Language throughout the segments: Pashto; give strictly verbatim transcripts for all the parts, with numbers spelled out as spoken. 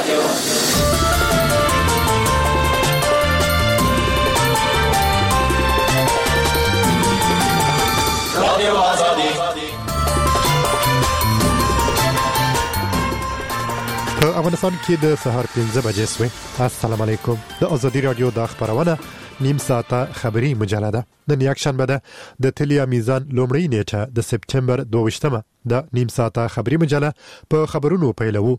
رادیو آزادی. په افغانستان کې د سهار پنځه بجې شوې. السلام علیکم. د آزادي رادیو د خبرونه نیم ساعته خبری مجله ده. د یکشنبه ده د تلیا میزان لومړی نیټه د سپتمبر دوه د نیم ساعته خبری مجله په خبرونو پیلوو.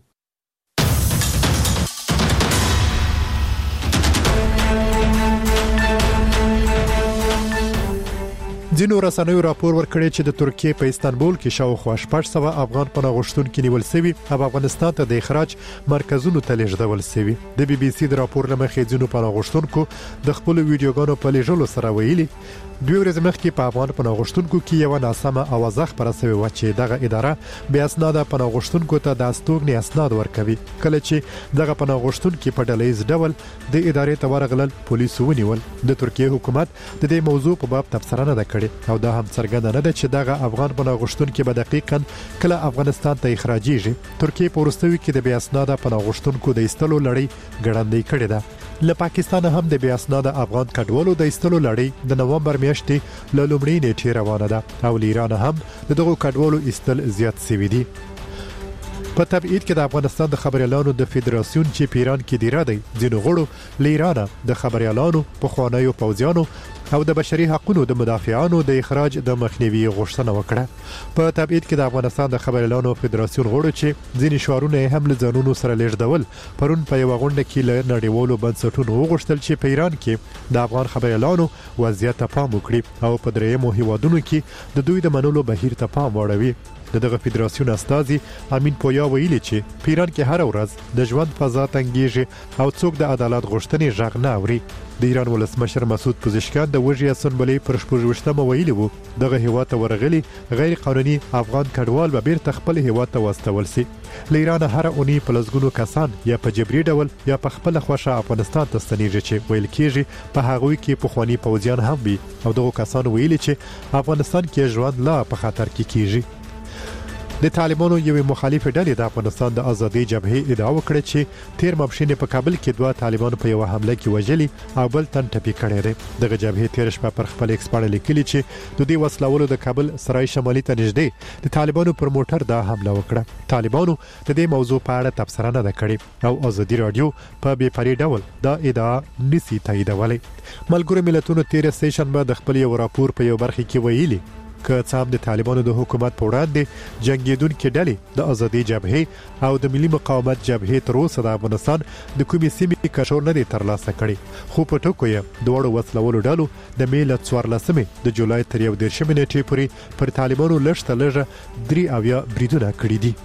ځینو رسنیو راپور ورکړی چې د ترکیه په استانبول کې شاوخوا شپږ سوه افغان پناه غوښتونکي نیول شوي او افغانستان ته د اخراج مرکزونو ته لیږدول شوي. د بي بي سي د راپور لمخې ځینو پناه غوښتونکو د خپل ویډیوګانو په لیږلو سره ویلي دوی ورځ مخکې په افغان پناه غوښتونکو کې یو ناسمه اوازه خبره شوې و چې دغه اداره بیا اسناد پناه غوښتونکو ته د استوګنې اسناد ورکوي. کله چې دغه پناه غوښتونکي په ډلهیز ډول د ادارې ته ورغلل پولیسو ونیول. د ترکیه حکومت د دې موضوع په باب تبصره نه کړې او دا هم څرګنده نه ده چې دغه افغان پناه غوښتونکي به دقیقاً کله افغانستان ته اخراجيږي. ترکیه په وروستیو کې د بیا اسناد پناه غوښتونکو د ایستلو لړۍ ګړندۍ کړې ده. له پاکستان هم د بیا اسناد افغان کډوالو د ایستلو لړۍ د نومبر میاشتې له لومړۍ نیټې روانه ده او ایران هم دغه کډوالو ایستل زیات شوي دي. په تبعید کې د افغانستان د خبريالانو د فدراسیون چې پیران کې دی را دی ځینو غړو لیرانه د خبريالانو په خوانیو پوځیانو او د بشري حقوقو د مدافعانو د اخراج د مخنیوي غوښتنه وکړه. په تبعید کې د افغانستان د خبريالانو فدراسیون غړو چې ځینې شعارونه هم له ځانونو سره لیږدول پرون په یو غونډه کې له نړیوالو بنسټونو وغوښتل چې په ایران کې د افغان خبريالانو وضعیت ته پام وکړي او په درېیمو هیوادونو کې د دوی د منلو بهیر ته پام واړوي. دغه فدراسیون استازي امین پویا ویلي چې پیران کې هر ورځ د ژوند فضا تنګیږي او څوک د عدالت غوښتنې ژغ نه اوري. د ایران ولسمشر مسعود پزشکیان د وژې اسمبلی پر شپږویشتمه ویلي وو دغه هیواد ته ورغلي غیر قانوني افغان کډوال به بیرته خپل هیواد ته واستول شي. له ایران هر اونۍ په لسګونو کسان یا په جبري ډول یا په خپل خوښه افغانستان ته ستنیږي چې ویل کېږي په هغوی کې پخوانی پوځیان هم وي او دغه کسان ویلي چې افغانستان کې ژوند لا په خطر کې کیږي. د طالبانو یو مخالف ډلې د افغانستان د ازادي جبهې ادعا وکړه چې تیر ماپښین په کابل کې دوه طالبانو په یو حمله کې وژلي او بل تن ټپي کړی دی. دغه جبهې تیر شپه پر خپل ایکس باندې لیکلي چې د دې وسلوالو د کابل سرای شمالي ته نږدې د طالبانو پر موټر دا حمله وکړه. طالبانو د دې موضوع په اړه تبصره نه کړې او ازادي رادیو په بې پرې ډول دا ادعا نسی تاییدولې. ملګرو ملتونو تیر سه شنبه د خپل یو راپور په یو برخه کې ویلي که څام د طالبانو د حکومت په وړاندې جنگیدونکو ډلې د ازادي جبهې او د ملي مقاومت جبهې تر اوسه د افغانستان د کومې سیمې کشور نه دي ترلاسه کړي خو په ټکو یې دوړو وسلوالو ډلو د میل څوارلسمې د جولای تر یو دیرشمې نیټې پورې پر طالبانو لږ تر لږه درې اویا بریدونه کړي دي.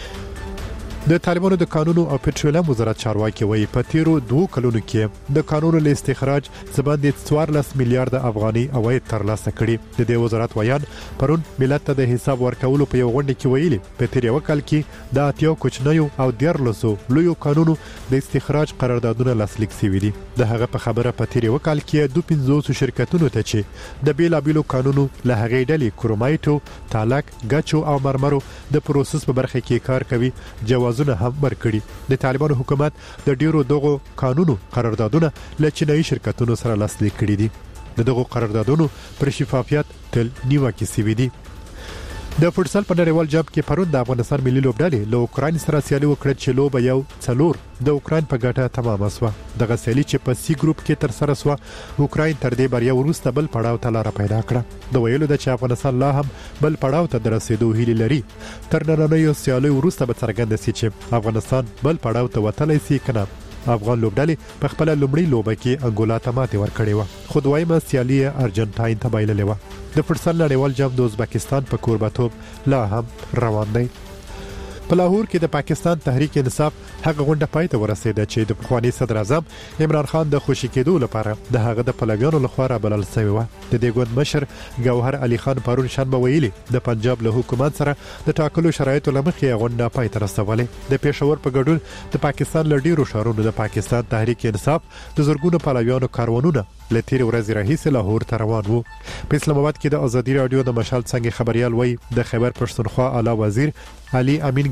د طالبانو د قانون او پټرولیم وزارت چارواکي وایي په تیرو دوه کلونو کې د قانون له استخراج څخه د څوارلس میلیارډ افغاني عواید ترلاسه کړي. د دې وزارت ویان پرون ملت ته د حساب ورکولو په یو غونډه کې ویلي په تیر یو کال کې د اتیا کوچنیو او دیارلسو لویو قانونو د استخراج قراردادونه لاسلیک شوي دي. د هغه په خبره په تیر یو کال کې دوه پنځوس شرکتونو ته چې د بیلابیلو قانونو له هغې ډلې کرومایټو، تالک، ګچو او مرمرو د پروسس په برخه کې کار کوي جواز هم ورکړي. د طالبانو حکومت د ډیرو دغه قانونو قراردادونه له چینایي شرکتونو سره لاسلیک کړي دي. دغه قراردادونو پر شفافیت تل نیوکه شوي دي. د فوټسال په نړیوال جام کې پرون د افغانستان ملي لوبډلې له اوکراین سره سیالي وکړه چې لوبه یو څلور د اوکراین په ګټه تمامه شوه. دغه سیالي چې په سی ګروپ کې تر سره شوه اوکراین تر دې بریا وروسته بل پړاو ته لار پیدا کړه. د ویلو د چې افغانستان لا هم بل پړاو ته درسېدو هیله لري. تر نننۍ سیالي وروسته به څرګنده شي چې افغانستان بل پړاو ته وتلی شي کنه. افغان لوبډلې په خپل لومړی لوبه کې انګولا ته ماتې ورکړې و خو دویمه سیالي ارجنټاین ته بایللې و. د فوټسال نړیوال جام د ازبکستان په کوربتوب لا هم روان دی. په لاهور کې د پاکستان تحریک انصاف هغه غونډه پای ته ورسېده چې د پخوانی صدر اعظم عمران خان د خوشی کېدو لپاره د هغه د پلویانو لخوا رابلل شوی و. د دې ګوند مشر ګوهر علي خان پرون شنبه ویلي د پنجاب له حکومت سره د ټاکلو شرایطو لمخې غونډه پای ته رسولې. د پېښور په ګډون د پاکستان له ډیرو ښارونو د پاکستان تحریک انصاف د زرګونو پلویانو کاروانونه لتیر ورځ راهیسې لاهور ته روان وو. په اسلام آباد کې د ازادي رادیو د مشال څنګه خبريال وای د خیبر پښتونخوا اعلی وزیر علي امین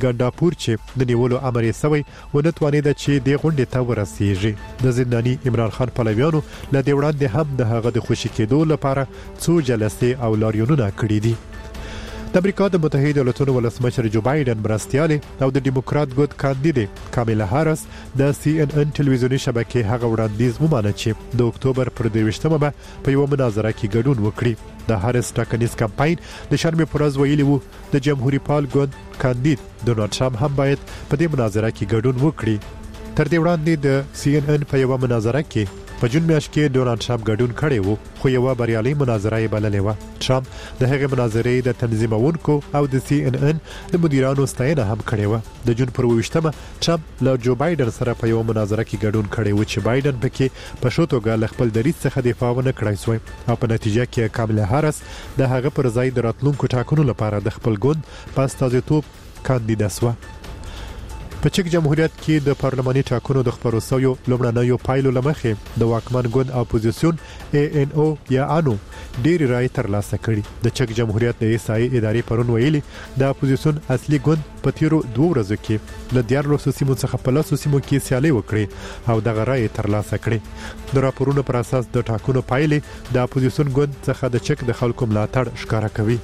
ګنداپور چې د نیولو امر یې سوی ونه توانید چې د غونډې ته ورسیږي د زنداني عمران خان پلویانو ل دې وړاندې هم د هغه د خوشی کېدو لپاره څو جلسې او لاریونونه کړي دي د امریکا د متحده ایالاتونو ولسمشر جو بایدن مرستياله او د دیموکرات ګوند کاندیدټ کامیلا هاریس د سی ان ان ټلویزیوني شبکې هغه وړاندیز ومانه چې د اکتوبر پر دویشتمه به په یو مناظره کې ګډون وکړي د هاریس ټاکنیز کمپاین د شرمې پرز ویلي وو د جمهوریت پال ګوند کاندیدټ ډونالد ټرمپ هم باید په دې مناظره کې ګډون وکړي تر دې وړاندې د سی ان ان په یو مناظره کې په جون میاشت کې ډونالد ټرمپ ګډون کړی وو خو یو بریالي مناظره یې بللې و ټرمپ د هغې مناظرې د تنظیمونکو او د سی ان ان د مدیرانو ستاینه هم کړې و د جون پر ویشتمه ټرمپ له جو بایدن سره په یو مناظره کې ګډون کړی و چې بایدن پکې په شوتوګه ل خپل دریځ څخه دفاع ونه کړای سوی او په نتیجه کې کاملا هاریس د هغه پر ځای د راتلونکو ټاکنو لپاره د خپل ګوند په استازیتوب کاندیدا سو په چک جمهوریت کې د پارلماني ټاکنو د خبرو سویو لومړنیو پایلو لمخې د واکمن ګوند اپوزیسیون ای ان او یا انو ډېر رائے ترلاسه کړي د چک جمهوریت د ایسای ادارې پرون ویلي د اپوزیسیون اصلي ګوند په تیرو دوه ورځو کې ل دیار لوسو سیمو څخه په لاسو سیمو کې سیالي وکړي او د رائے ترلاسه کړي د راپورونو پر اساس د ټاکنو پایلې د اپوزیسیون ګوند څخه د چک د خلکو ملاتړ ښکارا کوي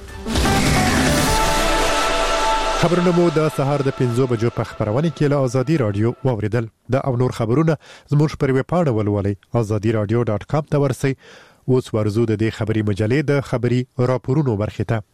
خبرونه مو د سهار د پنځو بجو په خبرونه کې له ازادي رادیو واوریدل د او نور خبرونه زموږ پر ویب پاڼه ولولئ ازادي رادیو ډاټ کام ته ورسئ اوس ورزو د دې خبري مجلې د خبري راپورونو برخه ته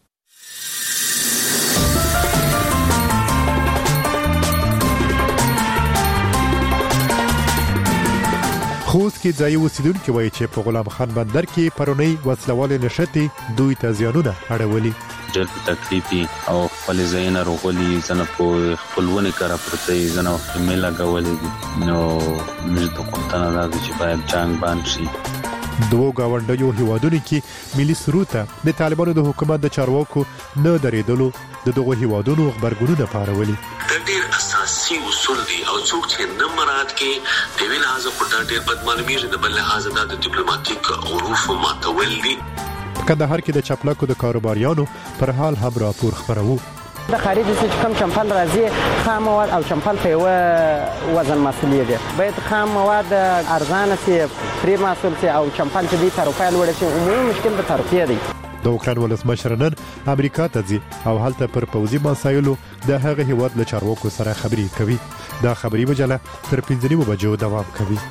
خوست کې ځای اوسیدونکو وایي چې په غلام خان بندر کې پرونی وسلواله نشتی دوی ته زیانونه اړولي ډېر په تکلیفي او خپل زینه روغلي زنه په خپلونه کار پرته زنه میلا غولې نو موږ ته کومه نه چې باید جنگ باندې شي دوه گاونډیو هیوادونو کې ملي سروته د طالبانو د حکومت د چارواکو نه درېدلو د دغه هیوادونو خبرګونونه پارولي د ډېر اساسي اصول دي او څوک چې نه مراد کې د ویل حاضر په ډېر بد معلومیږي د بل لحاظ د ډیپلوماټیک عروف ماتول دي کندهار کې د چپلاکو د کاروباریانو پر حال هم راپور خبرو د خارج څخه کم چمپل راځي خام مواد او چمپل په یو وزن مسؤلیت باید خام مواد ارزانه سي فری مسؤل سي او چمپل چې د طرفه لوړ شي عمومي مشکل د طرفه دی د اوکران ولسمشر نن امریکا ته ځي او هلته پر پوزي مسایلو د هغه هیواد له چارواکو سره خبري کوي دا خبري مجله تر پنځه بجو دوام کوي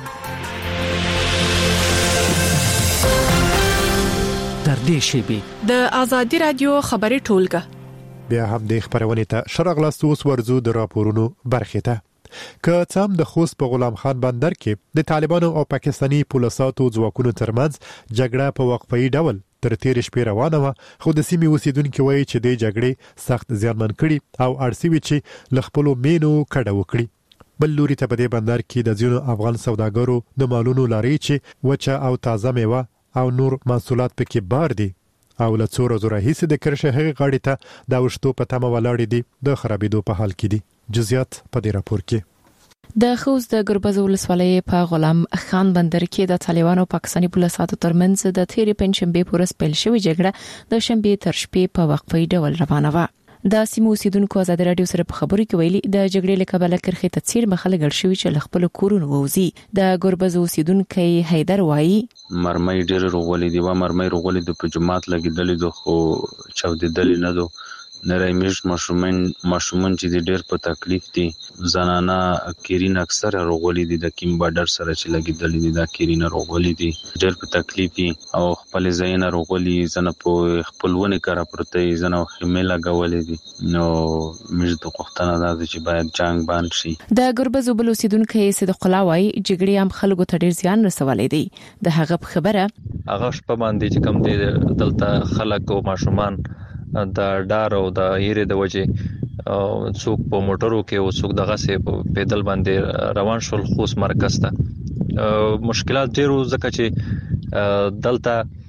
تر دې شی د ازادي رادیو خبري ټولګه بیا هم د خبرونه ته شرغلاست اوس ورزو د راپورونو برخه ته که څام د خوست په غلام خان بندر کې د طالبانو او پاکستاني پولیساتو ځواکونو ترمنځ جګړه په وقفه‌ای ډول تر تیر شپې روانه و خو د سیمې اوسیدونکو وایي چې د جګړې سخت زیانمن کړي او ارسي چې لخپلو مینو کډه وکړي بل لوري ته په دې بندر کې د ځینو افغان سوداګرو د مالونو لاري چې وچه او تازه میوه او نور محصولات پکې بار دي او له څو ورځې راهیسې د کرشه هغه غاړې ته د وشتو په تمه ولاړې دي د خرابېدو په حال کې دي جزئیات په دې راپور کې د خوست د ګربز ولسوالۍ په غلام خان بندر کې د طالبانو پاکستاني پولیساتو ترمنځ د تیرې پنځشنبه پورې پیل شوې جګړه د شنبه تر شپې په وقفه ډول روانه و د سیمو اوسیدونکو ازادي رادیو سره په خبرو کې ویلي د جګړې له کبله کرخې ته څیر مخاله ګړ شوی چې خپل کورونه ووزي د ګربز اوسیدونکو حیدر وایي مرمۍ ډېر روغلي دی و مرمۍ روغلي د په جماعت لګیدلې د خو چاودېدلې نه دو نری میش ماشومان ماشومان چې ډېر په تکلیف دي زنانه کیرین اکثر روغلي دي د کیم بارډر سره چې لګیدلې دي دا کیرین روغلي دي ډېر په تکلیف دي او خپل زینه روغلي زنه په خپلونه کار پرته زنه خمیله غولې دي نو موږ ته کوښتنه ده چې باید جنگ باندې شي د ګربز وبل اوسیدونکو صدق الله وایي جګړې هم خلکو ته ډېر زیان رسولې دي د هغه خبره هغه شپه باندې چې کم دي دلته خلک او ماشومان د ډار او د هیره د وجه څوک په موټرو کې او څوک دغه سه په پیدل باندې روان شول خوست مرکز ته مشکلات ډیرو ځکه چې دلته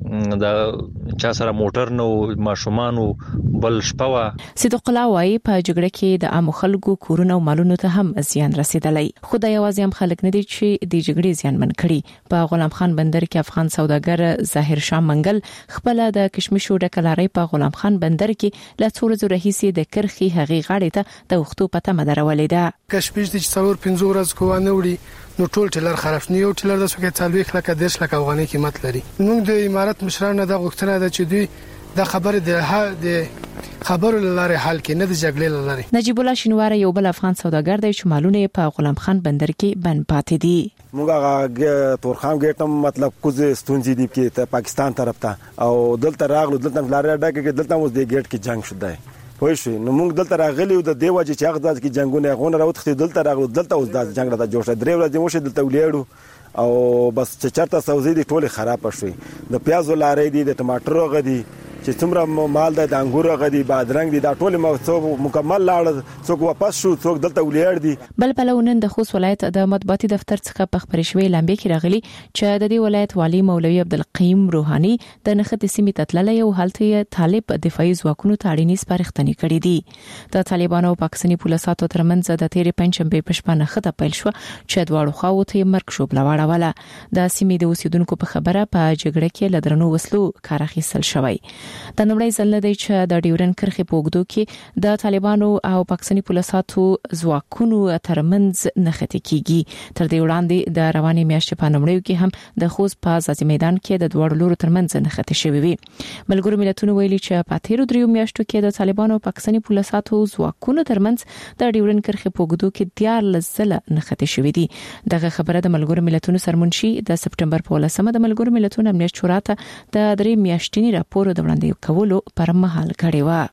دا چا سره موټر نو ماشومان بل شپوا. صدیق الله وايي په جګړه کې د عام خلکو کورونه او مالونو ته هم زیان رسیدلی. خدای یوازې هم خلک نه دي چې د جګړې زیان من کړي. په غلام خان بندر کې افغان سوداګر ظاهر شاه منګل خپل د کشمشو ډکلاري په غلام خان بندر کې له څو ورځې راهیسې د کرخي هغې غاړې ته د وختو پته مدرولې ده. کشمش د څلور پنځه ورځې کوانه وړي نو ټول ټلر خراب نه یو ټلر د سکه څلوي خلک د دېرش لک افغاني قیمت لري. موږ د امارات مشرانو د غوښتنه ده چې دوی د خبره د د خبرو لاره حل کې نه د جګړې لاره. نجیب الله شینوار یو بل افغان سوداګر دی چې مالونه په غلام خان بندر کې بند پاتې دي. موږ هغه تورخم ګټم مطلب کوزه ستونزې دي چې پاکستان طرف ته او دلته راغلو دلته لاره ډکه کې دلته اوس د ګټ کې جنگ شوه. پوه شئ نو موږ دلته راغلی د دیو چې هغه ځکه کې جنگونه غون راوخته دلته راغلو دلته اوس د جنگ راته جوړ شو درې ورځې مو شه دلته ولیړو او بس چې چرته سوزي دي ټوله خراب شوې. د پیازو لارې دي د ټماټرو غدي چې څومره مال د انګورو غدي بادرنګ دي دا ټوله مکمل لاړ څوک واپس شو څوک دلته ولیړ دي. بل بلونن د خوست ولایت د مطبوعاتي دفتر څخه په خبرې شوې لامبې کې راغلي چې د دې ولایت والی مولوي عبدالقیم روحاني د نخت سیمې تتللې او حالت طالب دفاعي ځواکونو ته اړینې سپارښتنې کړې دي. د طالبانو او پاکستاني پولیسو ترمنځ د تیرې پنځمبې په شپه نخته پیل شو چې دواړو خواو ته مرګ شو بلواړه د سیمې د اوسیدونکو په خبره په جګړه کې لدرنو وسلو کار اخیستل شوی. د نړۍ ځل دی چې د ډیورن کرخي په وګدو کې د طالبانو او پاکستاني پولیسو ځواکونو ترمنځ نخته کیږي. تر دې وړاندې د رواني میاشتې په نومړیو کې هم د خوست په ځاځي میدان کې د دوړو لورو ترمنځ نخته شوی وي. ملګرو ملتونو ویلي چې په تیرو دریو میاشتو کې د طالبانو او پاکستاني پولیسو ځواکونو ترمنځ د ډیورن کرخي په وګدو کې دیار لزله نخته شوی دي. دغه خبره د ملګرو ملتونو سرمنشي د سپټمبر په لسمه د ملګرو ملتونو امنیت شورا ته د درې میاشتنی راپور د وړاندې کولو پر مهال کړی و.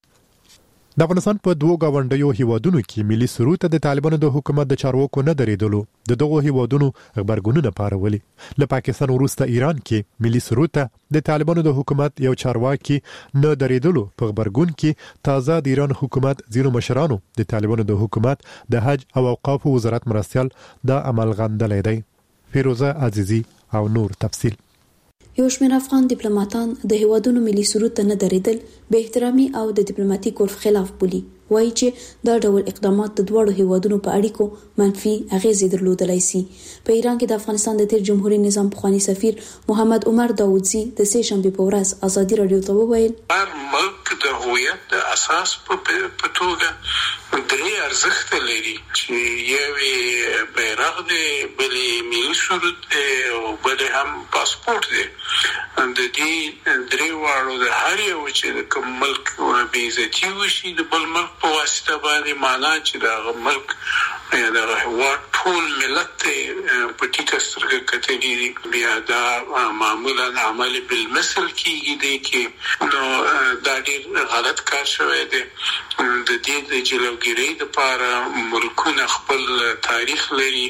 د افغانستان په دوه گاونډیو هیوادونو کې ملي سرود د طالبانو د حکومت د چارواکو نه درېدلو د دغه هیوادونو خبرګونونه پارولي. له پاکستان وروسته ایران کې ملي سرود د طالبانو د حکومت یو چارواکي نه درېدلو په خبرګون کې تازه د ایران حکومت ځینو مشرانو د طالبانو د حکومت د حج او اوقاف وزارت مرستيال د عمل غندلې دی. فیروزه عزیزی او نور تفصیل. یو شمېر افغان ډیپلوماټان د هیوادونو ملي سرود ته نه درېدل به احترامي او د ډیپلوماټیک عرف خلاف بولي. وایي چې دا ډول اقدامات د دوړو هیوادونو په اړیکو منفي اغیزې درلودلای شي. په ایران کې د افغانستان د تیر جمهوریت نظام پخوانی سفیر محمد عمر داوودزی د سه شنبه په ورځ ازادي رادیو ته وویل ملک د هویت د اساس په توګه درې ارزښت لري چې یو بیرغ دی بل ملي سرود دی او بل هم پاسپورت دی. د دې درې واړو د هر یو چې کوم ملک بې عزتي وشي د بل ملک په واسطه باندې معنا چې دا ملک یا د هیواد ټول ملت په ټیټه سترګه کتلي دي. بیا دا معمولا عمل بالمثل کېږي دی کې نو دا ډېر غلط کار شوی دی. د دې د جلوګیرۍ دپاره ملکونه خپل تاریخ لري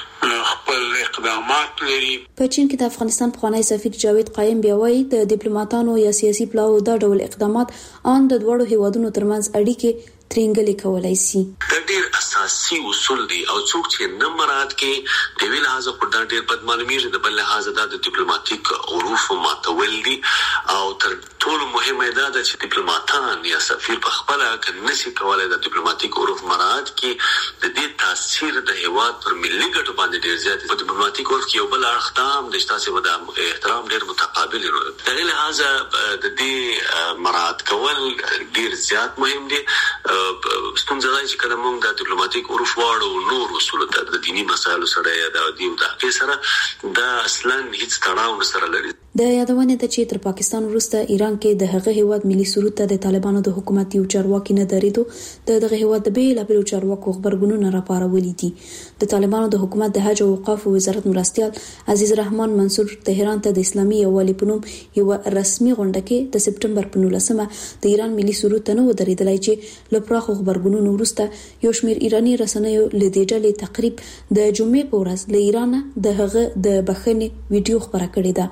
خپل اقدامات لري. په چین کې د افغانستان پخوانی سفیر جاوید قایم بیا وایي د ډیپلوماټانو یا سیاسي پلاو دا ډول اقدامات ان د دوړو هیوادونو ترمنځ اړیکې ترنګلې کولای شي. دا ډېر اساسي اصول دي او څوک چې نه مراعات کوي د ویل لحاظه په دا ډېر بد معلومیږي. د بل لحاظه دا د ډیپلوماټیک عروف ماتول دي او تر ټولو مهمه دا ده چې ډیپلوماټان یا سفیر په خپل کې نشي کولای د ډیپلوماټیک عروف مراعات کوي. د دې تاثیر د هیواد پر ملي ګټو باندې ډېر زیات په ډیپلوماټیک عرف کې یو بل اړخ تام د تاسو د احترام ډېر متقابل دی. د دې لحاظه د دې مراعات کول ډېر زیات مهم دي. ستونزه ده چې کله موږ د ډیپلوماټیک عروف واړو نور اصول د دینی مسایلو سره یا د دین د حق سره دا اصلا هیڅ تړاو نه سره لري. د یادونه ته چې تر پاکستان وروسته ایران کې د هغه هیواد ملي سرود ته د طالبانو د حکومت یو چارواکي نه درېدو د دغه هیواد د بیل بیل چارواکو خبرګونونه راپارولي دي. د طالبانو د حکومت د حج او اوقاف وزارت مرستيال عزیز رحمان منصور تهران ته د اسلامي یووالي په نوم یو رسمي غونډه کې د سپټمبر په نولسمه د ایران ملي سرود ته نه درېدلای چې له پراخو خبرګونونو وروسته یو شمېر ایرانی رسنیو له دې ډلې تقریب د جمعې په ورځ له ایران د هغه د بخښنې ویډیو خبره کړې ده. بي بي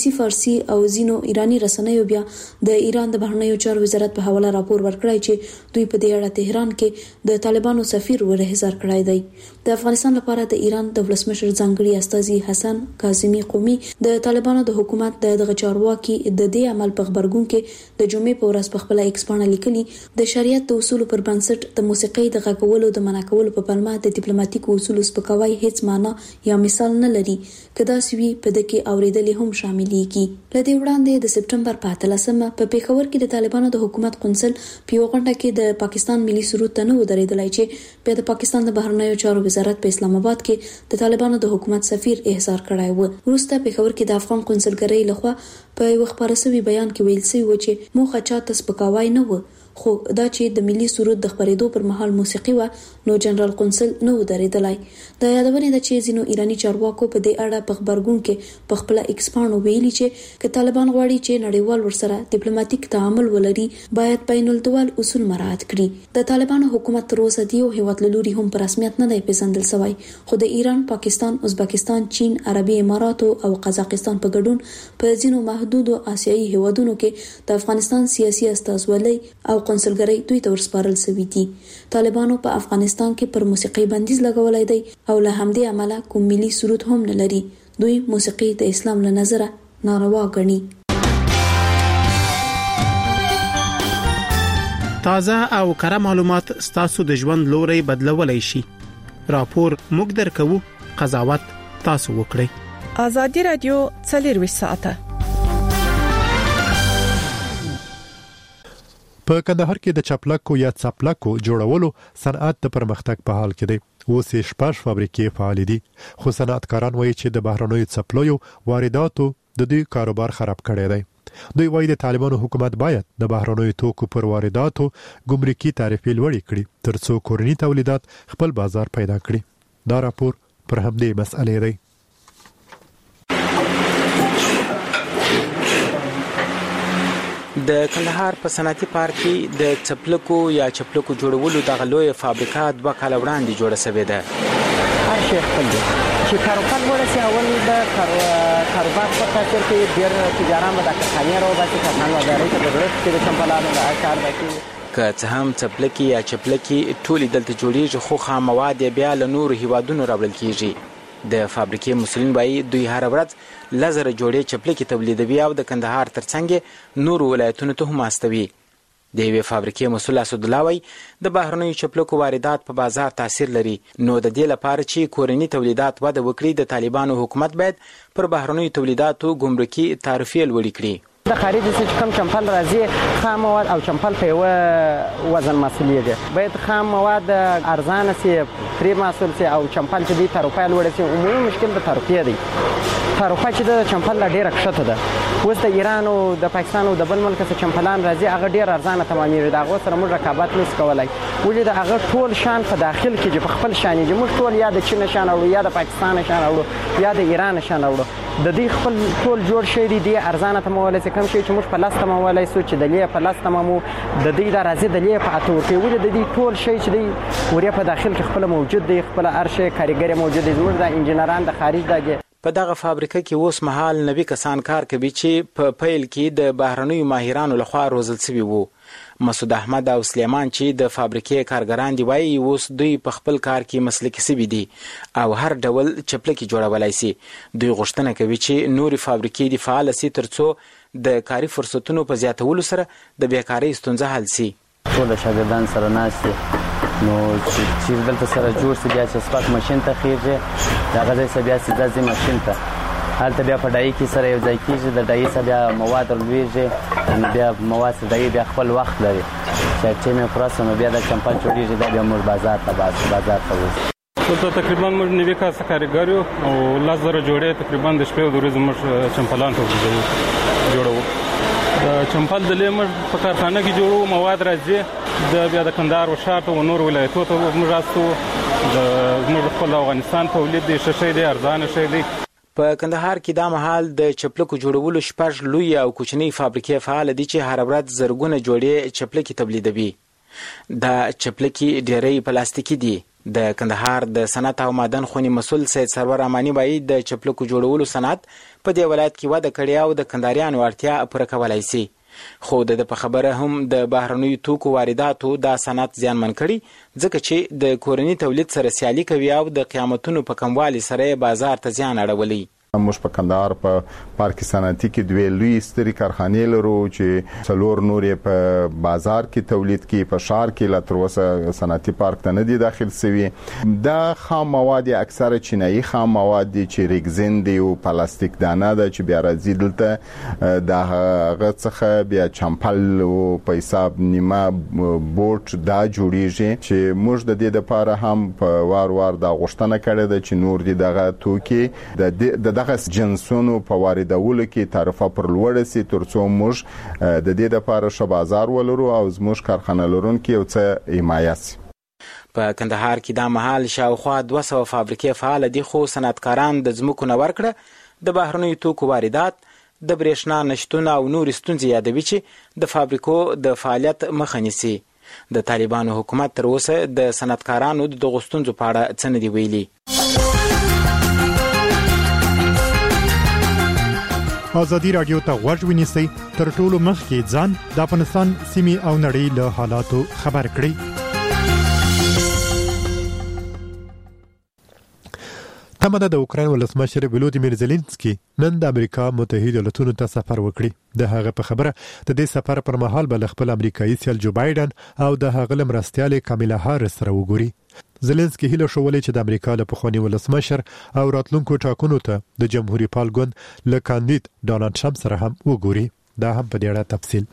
سي فارسي او زینو ایرانی رسنیو بیا د ایران د بهرنیو چارو وزارت په حواله راپور ورکړی چې دوی په دې اړه تهران کې د طالبانو سفیر ورهزار کړی دی. د افغانستان لپاره د ایران د ولسمشر ځانګړي استازي حسن کاظمي قومي د طالبانو د حکومت د دغه چارواکي د دې عمل په خبرګون کې د جمعې په ورځ په خپل ایکس باندې لیکلي د شریعت د اصولو پر بنسټ د موسیقي د غږولو د منع کولو په پلمه د ډیپلوماټیکو اصولو سپکاوی هیڅ معنی یا مثال نه لري، کدا سوي په دغه اوریدلې هم شاملېږي. لدې وړاندې د سپټمبر په اتلسمه په پیښور کې د طالبانو د حکومت قونسل په یو غونډه کې د پاکستان ملي سرود ته نه ودرېدلای چې په د پاکستان د بهرنیو چارو وزارت په اسلام آباد کې د طالبانو د حکومت سفیر احضار کړای و. وروسته پیښور کې د افغان قونسلګرۍ لخوا په یو خبرسوي بیان کې ویل شوی و چې موخه چاته سپکاوی نه و، خو دا چې د ملي سرود د خبرېدو پر مهال موسیقي و نو جنرال قونسل نو درېدلای. د یادونه ده چې زینو ایرانی چارواکو په دې اړه په خبرګون کې په خپل ایکسپانو ویلي چې ک طالبان غواړي چې نړیوال ورسره ډیپلوماټیک تعامل ولري باید بین الدول اصول مراعات کړي. د طالبانو حکومت تر اوسه دی او هیواد لوري هم په رسمیت نه دی پیژندل شوی، خو د ایران، پاکستان، ازبکستان، چین، عربي امارات او قزاقستان په ګډون په ځینو محدودو آسیایي هیوادونو کې د افغانستان سیاسي استازولۍ او قونسلګرۍ دوی ته ورسپارل شوی دي. طالبانو په افغانستان کې پر موسیقي بندیز لګولای دی او له همدې عمله کوم ملي سرود هم نه لري. دوی موسیقي د اسلام له نظره ناروا ګڼي. تازه او کره معلومات ستاسو د ژوند لوري بدلولای شي. راپور موږ درکو، قضاوت تاسو وکړئ. ازادي رادیو څلور ساعته په کندهار کې د چپلکو یا څپلکو جوړولو صنعت د پرمختګ په حال کې دی. اوس یې شپږ فابریکې فعال دي، خو صنعتکاران وایي چې د بهرنیو څپلیو وارداتو د دوی کاروبار خراب کړی دی. دوی وایي د طالبانو حکومت باید د بهرنیو توکو پر وارداتو ګمرکي تعرفې لوړې کړي ترڅو کورني تولیدات خپل بازار پیدا کړي. دا راپور پر همدې مسئلې دی. د کندهار په صنعتي پارک کې د چپلکو یا چپلکو جوړولو د غلوې فابریکه دوه کال وړاندې جوړه شوې ده. هر شي خپل دی چې کاروبار ورسي اول د کاروبار په خاطر کې ډیر تجاران به د کارخانې راو باسي کارخانه وداري ته ضرورت کې چمپلانو د کار وکړي. که څه هم چپلکي یا چپلکي ټولې دلته جوړیږي، خو خام مواد بیا له نورو هیوادونو راوړل کیږي. د فابریکې مسؤلین وایي دوی هر ورځ لزر جوړې چپلکي تولیدوي او د کندهار ترڅنګ نورو ولایتونو ته هم استوي. د یوې فابریکې مسؤل اسدالله وایي د بهرنیو چپلکو واردات په بازار تاثیر لري، نو د دې لپاره چې کورني تولیدات وده وکړي د طالبانو حکومت باید پر بهرنیو تولیداتو ګمرکي تعرفې لوړې کړي. د خارج څخه کم چمپل راځي خام مواد او چمپل په یو وزن مسؤلیږي، باید خام مواد ارزانه سي پری مسؤل سي او چمپل چې دی تعرفه لوړ سي. عمومي مشکل د تعرفه دی، تعرفه چې د چمپل ډیره کښته ده. اوس د ایران او د پاکستان او د بل ملک څخه چمپلان راځي، هغه ډیر ارزانه تمامېږي، دا غو سره موږ رقابت نس کولای. ولې د هغه ټول شان په داخل کې چې په خپل شان دي، موږ ټول یا د چین شان او یا د پاکستان شان او یا د ایران شان او د دې خپل ټول جوړ شي دي ارزانه تمولای سي کم شي چې موږ په لاس تمولای سو چې د لې په لاس تمامو د دې د راځي د لې په اتو کې ولې د دې ټول شي چې دی وریا په داخل کې خپل موجود دی، خپل ارشه کاریګر موجود دي، زموږ د انجنیران د خارج دغه په دغه فابریکه کې اوس مهال نوي کسان کار کوي چې په پیل کې د بهرنیو ماهرانو لخوا روزل شوي وو. مسعود احمد او سلیمان چې د فابریکې کارګران دی وایي اوس دوی په خپل کار کې مسلکي شوي دي او هر ډول چپلکي جوړولای شي. دوی غوښتنه کوي چې نوري فابریکې د فعال شي ترڅو د کاري فرصتونو په زیاتولو سره د بیکارۍ ستونزه حل شي. ټول شاګردان سره ناشته نو چې دلته سره جوړ سي بیا چې سپاک ماشين ته خېږي دا غځي سره بیا سي ماشين ته هلته بیا په ډای کې سره یو ځای کېږي، د ډای سره بیا مواد لویږي، بیا مواد سره ډای بیا خپل وخت لري چې چې مې پرسه نو بیا د چمپل جوړیږي دا بیا موږ بازار ته بازار ته وځو. ټول تقریبا موږ نوي کاسه کارګر یو او لس زره جوړې تقریبا د شپې د ورځې موږ چمپلان ته جوړو. د چمپل د لیمر په کارخانه کې جوړو، مواد راځي د بیا د کندهار او شار ته نور ولایتونو ته موږ راستو. د موږ خپل افغانستان تولید دي شې دي ارزانه شې دي. په کندهار کې دا مهال د چپلکو جوړولو شپږ لوی او کوچنی فابریکې فعال دي چې هر ورځ زرګونه جوړې چپلکي تولیدوي. دا چپلکي ډېرې پلاستیکي دي، د کندهار د صنعت او معدن خونې مسؤل سید سرور امانی وایي د چپلکو جوړولو صنعت په دې ولایت کې وده کړې او د کندهاریانو اړتیا پوره کولای شي. خو د په خبره هم د بهرنیو توکو وارداتو دا صنعت زیانمن کړي ځکه چې د کورني تولید سره سیالي کوي او د قیمتونو په کموالي سره بازار ته زیان اړولی. موږ په کندهار په پارک صنعتي کې دوه لوی ستري کارخانې لرو چې څلور نورې په بازار کې تولید کې په شهر کې لا تر اوسه صنعتي پارک ته نه دي داخل شوي. دا خام مواد اکثره چینایي خام مواد دي چې ریګزین دی او پلاستیک دانه ده چې بیا راځي دلته د هغه څخه بیا چمپل او په حساب نیمه بوټ دا جوړیږي چې موږ د دې لپاره هم په وار وار دا غوښتنه کړې ده چې نور دي دغه توکي د دغه جنسونو په واردولو کې تعرفه پر لوړ سي ترڅو موږ د دې لپاره ش بازار ولرو او زموږ کارخانه لرونکي او څه حمایت سي. په کندهار کې د مهال شاوخوا دوه سوه فابریکې فعال دي خو صنعتکاران د ځمکو نه ورکړه د بهرنیو توکو واردات د برېښنا نشتون او نور ستونزې یادوي چې د فابریکو د فعالیت مخه نیسي. د طالبانو حکومت تر اوسه د صنعتکارانو د دغو ستونزو په اړه څه نه دي ویلي. ازادي رادیو ته غوږ ونیسئ تر ټولو مخکې ځان د افغانستان سیمې او نړۍ له حالاتو خبر کړئ. تمه ده د اوکراین ولسمشر ولودیمیر زيلنسکي نن د امریکا متحده ایالاتونو ته سفر وکړي. د هغه په خبره د دې سفر پر مهال به خپل امریکایي سیال جو بایدن او د هغه مرستیاله کاملا هاریس سره وګوري. زيلنسکي هیله شولې چې د امریکا له پخوانی ولسمشر او راتلونکو ټاکنو ته د جمهوریت پال ګوند له کاندید ډونالد ټرمپ سره هم وګوري. دا هم په دې اړه تفصیل.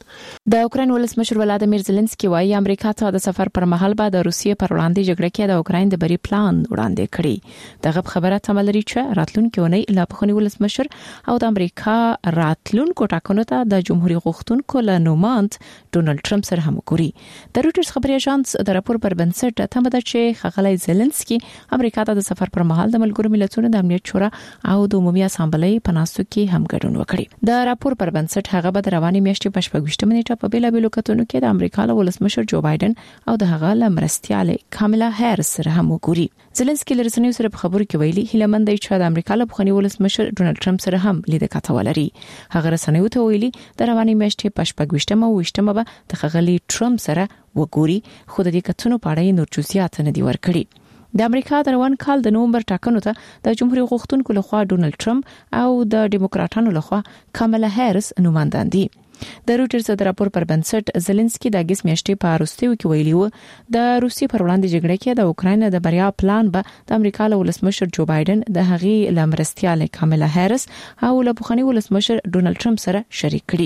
د اوکراین ولسمشر ولادیمیر زيلنسکي وايي امریکا ته د سفر پر مهال به د روسیې پر وړاندې جګړه کې د اوکراین د بری پلان وړاندې کړي. دغه خبره تملري چې راتلونکي ونې له پخوانی ولسمشر او د امریکا راتلونکو ټاکنو ته د جمهوریت غوښتونکو له نوماند ډونالد ټرمپ سره هم وګوري. د رويټرز خبري اژانس د راپور پر بنسټ تمه ده چې خغلی زيلنسکي امریکا ته د سفر پر مهال د ملګرو ملتونو د امنیت شورا او د عمومي اسامبلې په ناستو کې هم ګډون وکړي. د راپور پر بنسټ هغه به د رواني میاشتې په شپږ منټه په بیلا بیلو کتونو کې د امریکا له ولسمشر جو بایدن او د هغه له مرستیاله کاملا هاریس سره هم وګوري. زيلنسکي له رسنیو سره په خبرو کې ویلي هیله مند دی چې د امریکا له پخوانی ولسمشر ډونالد ټرمپ سره هم لیدل کاته ولري. هغه رسنیو ته ویلي د رواني میاشتې په شپږ منټه او وشتمه به د خغلی ټرمپ سره وګوري خو د دې کتونو په اړه نور جزئیات نه دی ورکړي. د امریکا د روان کال د نومبر ټاکنو ته د جمهوریت غوښتونکو لخوا ډونالد ټرمپ او د ډیموکراتانو لخوا کاملا هاریس نوماندان دي. د رويټرز د راپور پر بنسټ زيلنسکي د اگست میاشتې په اروستیو کې ویلي و د روسي پر وړاندې جګړه کې د اوکراین د بریا پلان به د امریکا له ولسمشر جو بایدن د هغې لمرستیاله کاملا هاریس او له پخوانی ولسمشر ډونالد ټرمپ سره شریک کړي.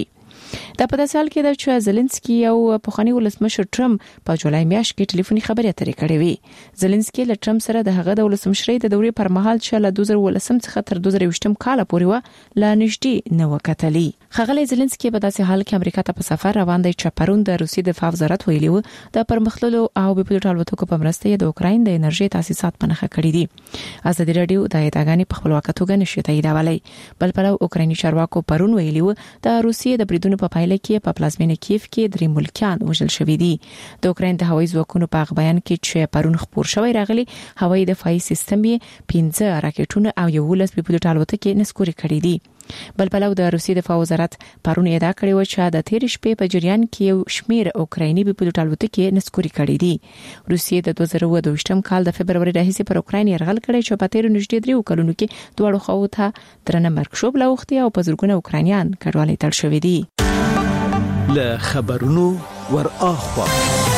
د په داسې حال کې د چې زيلنسکي او پخوانی ولسمشر ټرمپ په جولای میاشت کې ټلیفوني خبرې اترې کړې وي. زيلنسکي له ټرمپ سره د هغه د ولسمشرۍ د دورې پر مهال چې له دوه زره ولسم څخه تر دوه زره یوولسم کال پورې و لا نږدې نه وکټلي. خغلی زيلنسکي په داسې حال کې امریکا ته په سفر روان دی چې پرون د روسي دفاع وزارت ویلي و د پرمختللو او بېپلوټ الوتکو په مرسته د اوکراین د انرژي تاسیسات په نښه کړی دي. ازادي رادیو د ادعاګانې په خپلواکه توګه نشي تاییدولای. بل پلو اوکرایني چارواکو پرون ویلي و د روسي د بریدونو په پایله کې په پلازمینه کیف کې درې ملکیان وژل شوي دي. د اوکراین د هوایي ځواکونو په بیان کې چې پرون خبر شوی راغلی هوایي دفاعي سیستم یې پنځه راکټونه او یو لس بېپلوټ الوتکې نسکوري کړې دي. بل پلو د روسي دفاع وزارت پرون ادعا کړې و چې د تیر شپې په جریان کې یو شمیر اوکرایني بېپلوټ الوتکې نسکوري کړې دي. روسي د دوه زره دوه کال د فبرवरी راهیسې پر اوکراین یرغل کړی چې په تیر نږدې درې کلونو کې دواړو خواو ته درنه مرګ شوب لوختي او په زرګونه اوکراینیان کډوالۍ تړل شوي دي. له خبرونو ور اخوا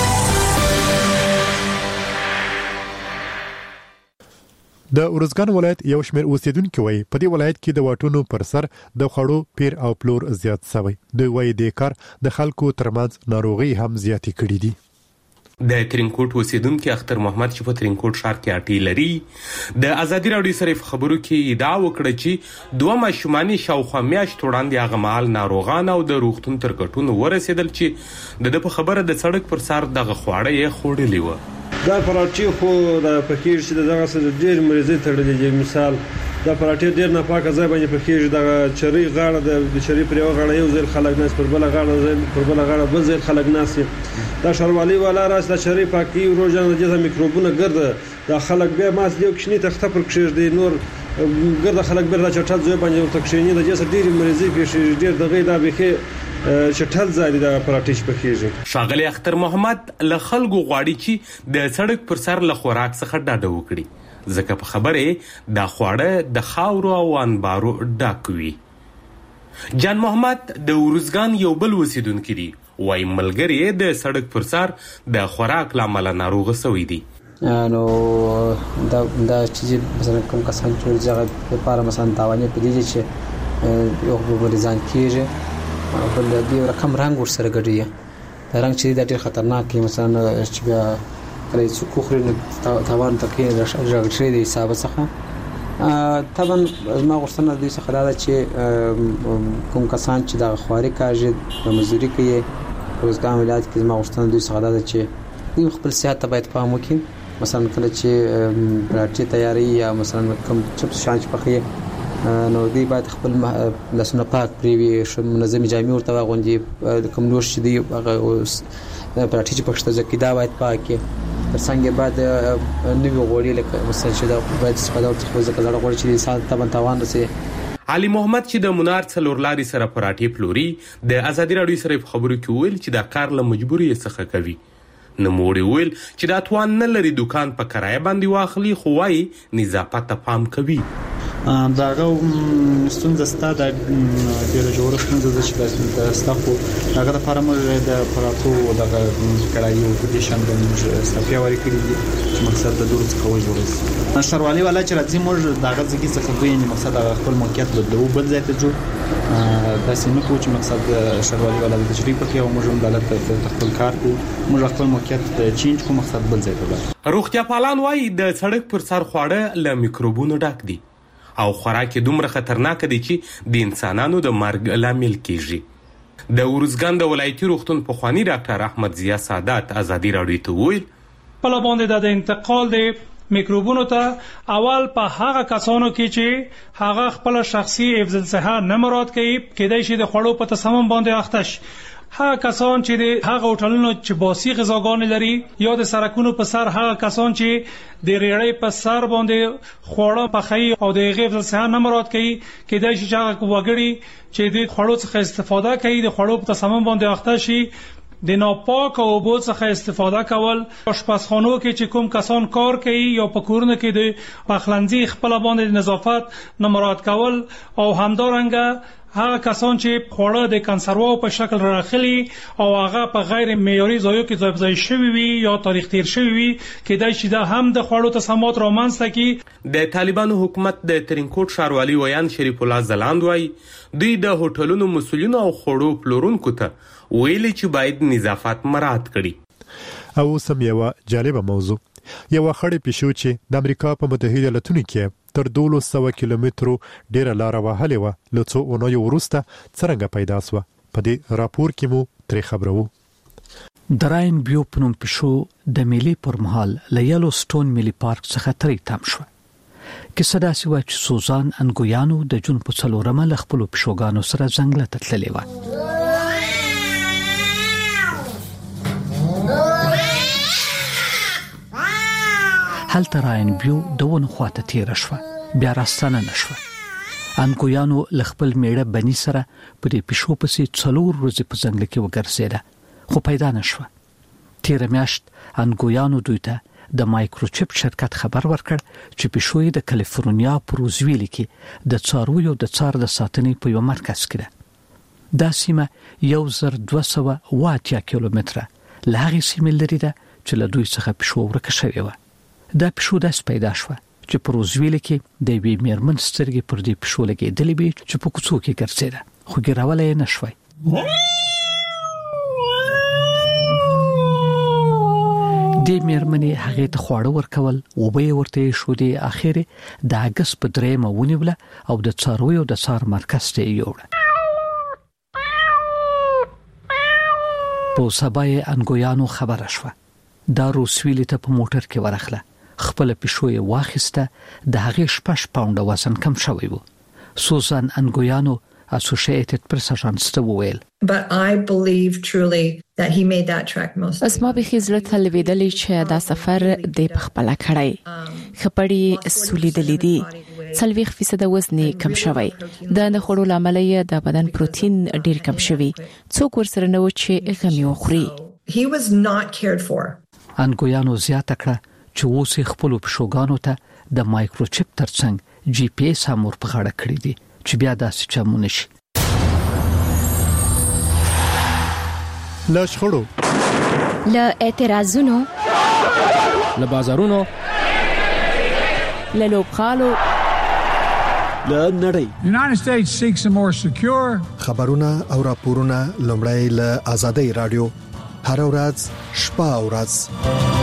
د ارزګان ولایت یو شمېر اوسیدونکو وایي په دې ولایت کې د واټونو پر سر د خړو پیر او پلور زیات شوی. دوی وایي د کار د خلکو ترمنځ ناروغي هم زیاتې کړې دي. د ترینکوټ اوسیدونکو اختر محمد چې په ترینکوټ ښار کې اټی لري د ازادي رادیو سره خبرو کې ادعا وکړه چې دوه ماشومان شاوخوا میاشت وړاندې هغه مهال ناروغان او د روغتون تر کټونو ورسېدل چې د په خبره د سړک پر سر دغه خواړه یې خوړلې و. دا پراچی خو د پکیر چې دغه سره ډېر مریضي تړلې دي. مثال دا پراټې ډېر نه پاکه ځای باندې پخېږي د چرې غاړه د چرې پر یو غاړه یو ځل خلک ناس پر بل غاړه پر بل غاړه بل ځل خلک ناس دا شروالي والا راس د چرې پاکي روزانه د میکروبونه ګرځي دا خلک بیا ماس یو کښنی تخته پر کښېږي نور ګرځي خلک بیا چټل ځای باندې ورته کښېني د جسد ډېری مریضي پیښې ډېر دغه دا بخي چټل ځای د پراټیش پخېږي. ښاغلی اختر محمد له خلکو غواړي چې د سړک پر سر له خوراک څخه ډاډه وکړي ځکه په خبره د خواړه د خاورو او انبارو ډک وي. جان محمد د ورزګان یو بل اوسیدونکی دی وایي ملګری د سړک پر سر د خوراک لامل ناروغ شوی دی. نو دا دا چې مثلا کوم کسان چې ځای لپاره مثلا تاوانې پدې چې یو مریضان کېږي بل دی رقم رنگ ور سره ګډي دا رنگ چې دا ډېر خطرناک دی مثلا چې بیا کله چې کوخري تاوان تکي راغشي دی حساب څخه طبعا ما غوښتنه دې څخه دا چې کوم کسان چې دا خواري کاږي د مزدوري کوي روزګان ولایت کې ما غوښتنه دې څخه دا چې دې خپل صحت ته باید پام وکړي مثلا کله چې پراټي تیاری یا مثلا کوم چپس شانچ پخې نو دی باید خپل لاسونه پاک پریوي منظم جامې ورته واغوندي کوم نور شي دی هغه پراټي چې پښته ځکه دا باید پاکي ترڅنګ بعد نوې غوړي لکه مثلا چې دا باید استفاده ورته ځکه دا غوړي چې انسان ته توان رسي. علي محمد چې د منار څلور لاري سره پراټي پلوري د ازادي راډیو سره خبرو کې ویل چې دا کار له مجبوري څخه کوي. نو موړي ویل چې دا توان نه لري دکان په کرایه باندې واخلي خو وايي نظافت ته پام کوي. داغه ستونزه ستاده ډیره جوړه ستونزه چې د ستاسو هغه لپاره موږ د پراتو دغه کړایو په دې شان د ستپیا ورې کړی چې مقصد د دروس کول جوړه شروالي والا چې راځي موږ دغه ځکه څخه دوی نه مقصد هغه خپل موقعیت بدلو بل ځای ته جوړ دا سینه کو چې مقصد شروالي والا د تجربه کې او موږ هم دلته خپل کار کو موږ خپل موقعیت چینج کو مقصد بل ځای ته روغتیا پالان وايي د سړک پر سر خواړه له میکروبونو ډک دي او خوراک دومره خطرناک دي چې د انسانانو د مرګ لامل کیږي. د ورزګان د ولایتي روغتون پخوانی ډاکټر احمد ضیا سادات ازادي راډیو ته ویل په لاباندې د انتقال د میکروبونو ته اول په هغه کسانو کې چې هغه خپل شخصي حفظ الصحه نه مراعات کوي کېدای شي د خوړو په تصمیم باندې اخته هغه کسان چې د هغه هوټلونو چې باسي غذاګانې لري یا د سرکونو په سر هغه کسان چې د ریړۍ په سر باندې خوړه پخوي او د غیب صحه نه مراعات کوي کېدای شي چې هغه وګړي چې د خوړو څخه استفاده کوي د خوړو په تصمیم باندې اخته شي د ناپاک او بو څخه استفاده کول آشپزخانو کې چې کوم کسان کار کوي یا په کورونو کې د پخلنځي خپل باندې نظافت نه مراعات کول او همدارنګه هغه کسان چې خوړه د کنسرو په شکل راخلي او هغه په غیر معیاري ځایو کې ځای ځای شوی وي یا تاریخ تیر شوی وي کېدای شي دا هم د خوړو تصامات رامنځته کړي. د طالبانو حکومت د ترینکوټ ښاروالي ویان شریف الله زلاند وايي دوی د هوټلونو مسؤلینو او خوړو پلورونکو ته ویلي چې باید نظافت مراعات کړي. او سم یو جالب موضوع یو خړې پښو چې د امریکا په متحده ایالاتونو کې تر دولس سوه کیلومترو ډیره لار وهلې و لڅو اونیو وروسته څنګه پیدا سو په دې راپور کې مو ترې خبرو. دراین بیو پنوم پښو د ملي پر مهال لیالو سټون ملي پارک څخه ترې تام شو. کیسه دا سوه چې سوزان انګویانو د جون په څلورمه ل خپل پښوګانو سره ځنګل ته تللې و. هل تراین بیو دونه خواته تیر شو بیا راستانه نشو. انګویانو لخپل میړه بني سره په دې پښو پسې څلور ورځې په ځنګل کې وګرځیده خو پیدا نشو. تیر میاشت انګویانو دوی ته د مایکروچپ شرکت خبر ورکړ چې پښوی د کالیفورنیا په روزویل کې د څارویو د څار د ساتنې په یو مرکز کې ده. دا سیمه یو زر دوه سوه اوه اتیا کیلومتره لهغه سیمه لري ده چې له دوی څخه پښو ورکه شوې و. دا پښو داس پیدا شو چې په روزویل کې د وی میرمن سترګې پر دې پښو لګېدلې وي چې په کوڅو کې ګرځېده خو ګرولې نشوي. د میرمنې هغه ته خواړه ورکول او به ورته شو د اخیره د اگست په درېمه ونیوله او د څارویو د څار مرکز ته یوړه. په سبای انګویانو خبره شوه دا روسویل ته په موټر کې ورخله خپل پښو یې واخیسته د هغې شپږ پاونډه وزن کم شوی و. سوزان انګویانو اسوسییټډ پریس اژانس ته وویل But I believe truly that he made that track most. اسما به خزله تلویدلې چې دا سفر د پخپله کړای خپړی سولیدلې دي څلويخ فیصد وزن کم شوی د نه خورو لامل یې د بدن پروتین ډیر کم شوی څوک ورسره نو چې غمی وخوري. He was not cared for. انګویانو زیاته کړه چې اوس خپل پښوګانو ته د مایکروچپ ترڅنګ جی پی ایس هم ور په غاړه کړی دي چې بیا داسې چمونه شي. لا شخړو لا اعتراضونو لا بازارونو لا لوبخالو لا نړۍ. United States seeks a more secure خبرونه او راپورونه لومړی له آزادۍ رادیو هر ورځ شپه او ورځ